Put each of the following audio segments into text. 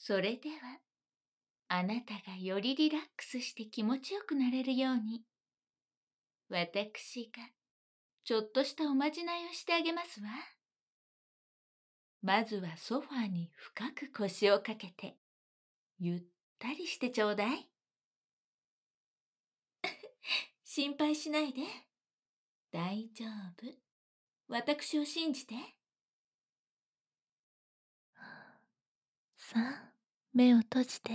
それでは、あなたがよりリラックスして気持ちよくなれるように、私がちょっとしたおまじないをしてあげますわ。まずはソファーに深く腰をかけて、ゆったりしてちょうだい。心配しないで。大丈夫。私を信じて。さあ、目を閉じて。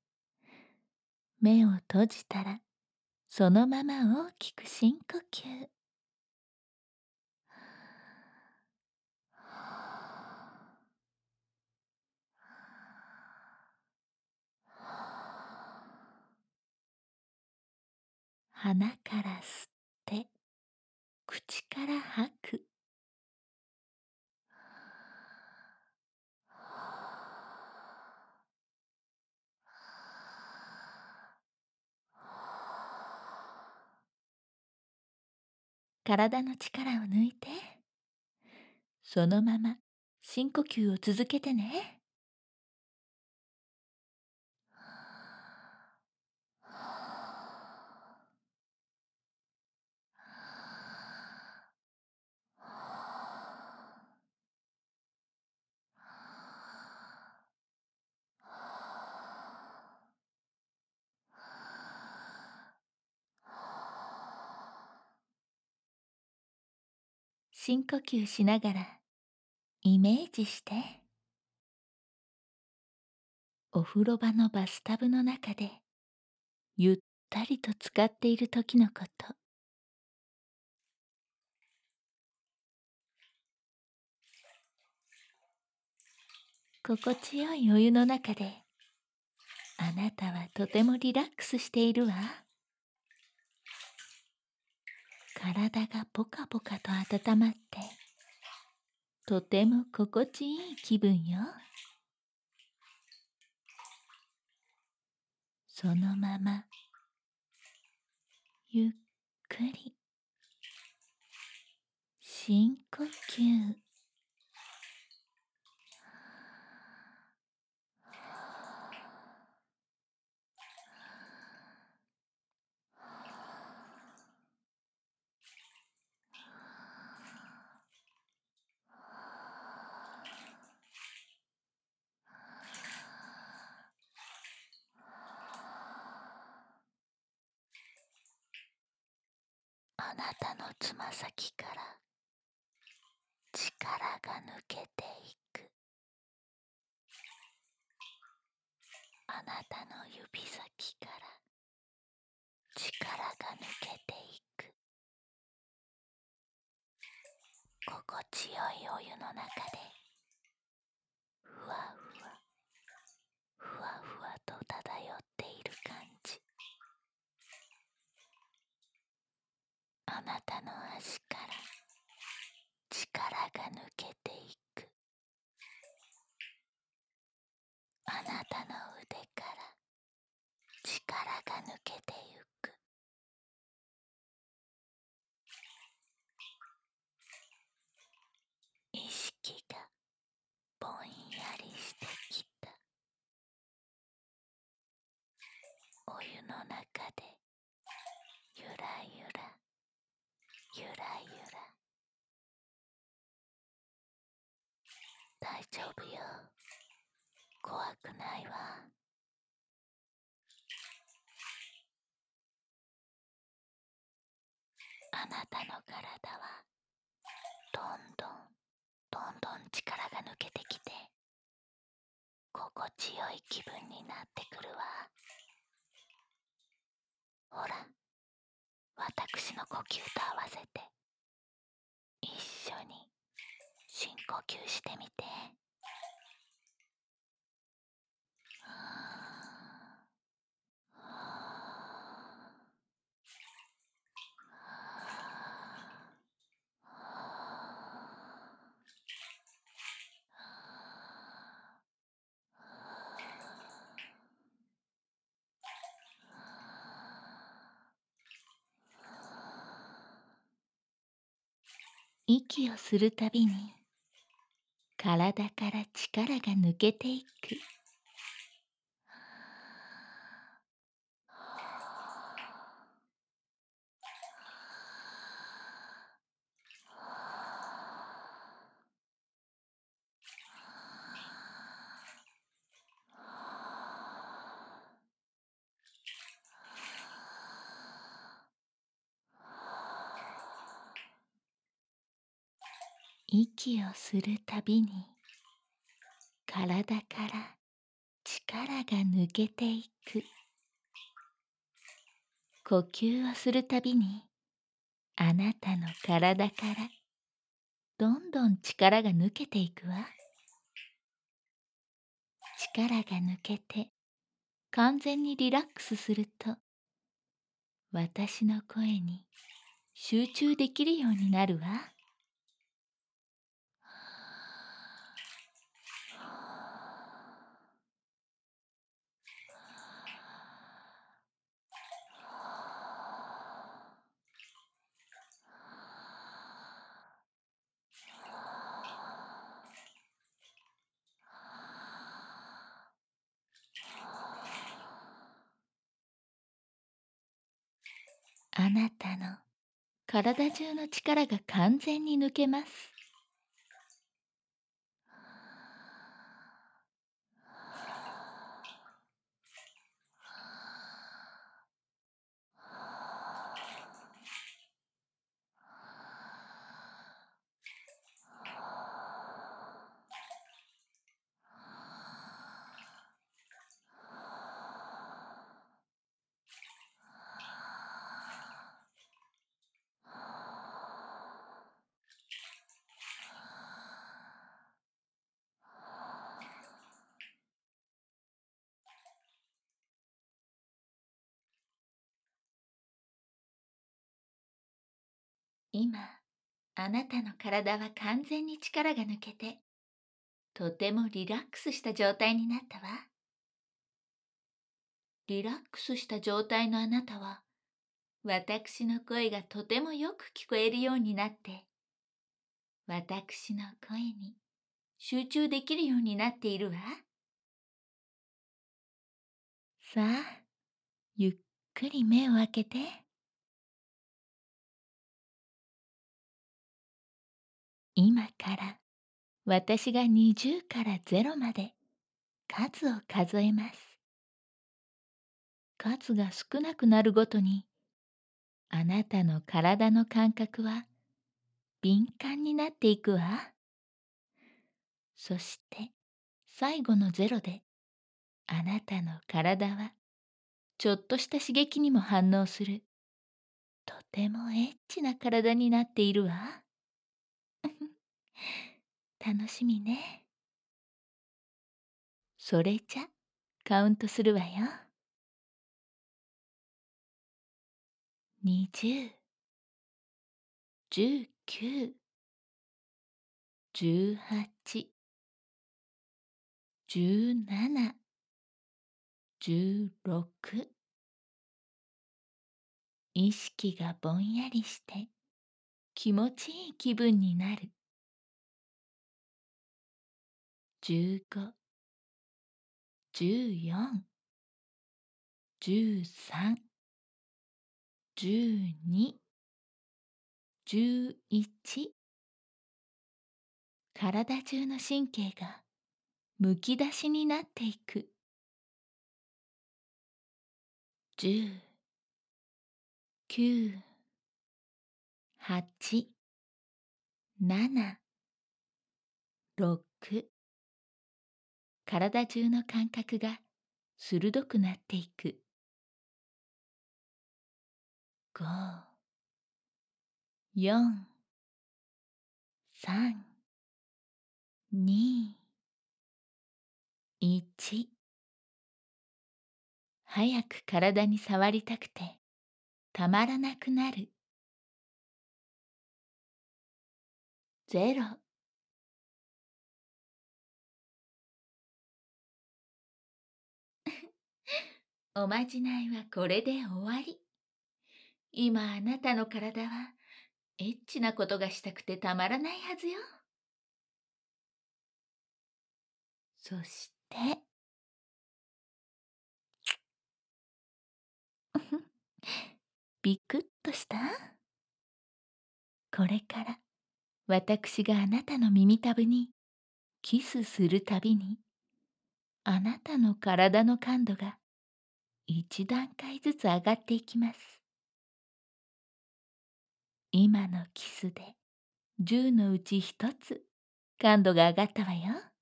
目を閉じたら、そのまま大きく深呼吸。鼻から吸って、口から吐く。体の力を抜いて、そのまま深呼吸を続けてね。深呼吸しながらイメージして、お風呂場のバスタブの中でゆったりと浸かっている時のこと。心地よいお湯の中で、あなたはとてもリラックスしているわ。体がポカポカと温まって、とても心地いい気分よ。そのままゆっくり深呼吸。あなたのつま先から力が抜けていく。あなたの指先から力が抜けていく。心地よいお湯の中でふわふわふわふわと漂っている感じ。あなたの足から力が抜けていく。あなたの腕から力が抜けてゆく。意識がぼんやりしてきた。お湯の中でゆらゆらゆらゆら。大丈夫よ。怖くないわ。あなたの体はどんどんどんどん力が抜けてきて、心地よい気分になってくるわ。ほら、私の呼吸と合わせて一緒に深呼吸してみて。息をするたびに体から力が抜けていく。 息をするたびに体から力が抜けていく。呼吸をするたびにあなたの体からどんどん力が抜けていくわ。力が抜けて完全にリラックスすると、私の声に集中できるようになるわ。あなたの体中の力が完全に抜けます。今、あなたの体は完全に力が抜けて、とてもリラックスした状態になったわ。リラックスした状態のあなたは、私の声がとてもよく聞こえるようになって、私の声に集中できるようになっているわ。さあ、ゆっくり目を開けて。今から私が20から0まで数を数えます。数が少なくなるごとに、あなたの体の感覚は敏感になっていくわ。そして最後の0で、あなたの体はちょっとした刺激にも反応する、とてもエッチな体になっているわ。楽しみね。それじゃカウントするわよ。20、19、18、17、16。意識がぼんやりして気持ちいい気分になる。15、14、13、12、11。体中の神経がむき出しになっていく。10、9、8、7、6。体中の感覚が鋭くなっていく。5、4、3、2、1。早く体に触りたくてたまらなくなる。0。おまじないはこれで終わり。今あなたの体はエッチなことがしたくてたまらないはずよ。そしてビクッとした。これから私があなたの耳たぶにキスするたびに、あなたの体の感度が一段階ずつ上がっていきます。今のキスで 10のうち1つ感度が上がったわよ。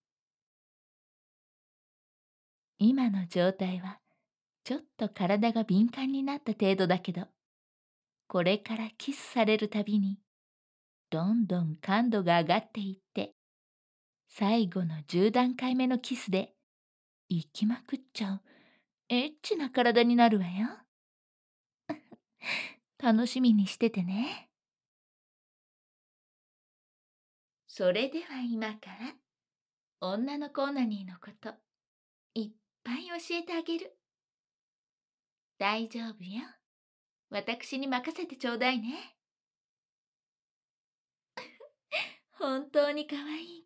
今の状態はちょっと体が敏感になった程度だけど、これからキスされるたびにどんどん感度が上がっていって、最後の10段階目のキスで行きまくっちゃうエッチな体になるわよ。楽しみにしててね。それでは今から女の子オナニーのこといっぱい教えてあげる。大丈夫よ。私に任せてちょうだいね。本当に可愛い